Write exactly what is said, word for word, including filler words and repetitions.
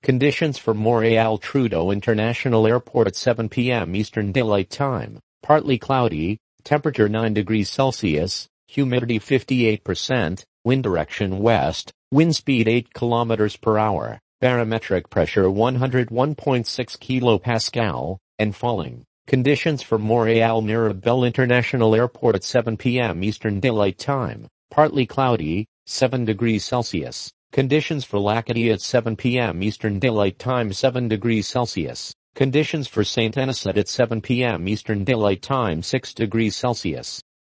Conditions for Montréal Trudeau International Airport at seven p m Eastern Daylight Time. Partly cloudy, temperature nine degrees Celsius, humidity fifty-eight percent, wind direction west, wind speed eight kilometers per hour, barometric pressure one hundred one point six kilopascal, and falling. Conditions for Montréal Mirabel International Airport at seven p m Eastern Daylight Time. Partly cloudy, seven degrees Celsius. Conditions for L'Acadie at seven p m Eastern Daylight Time seven degrees Celsius. Conditions for Saint Anisette at seven p m Eastern Daylight Time six degrees Celsius.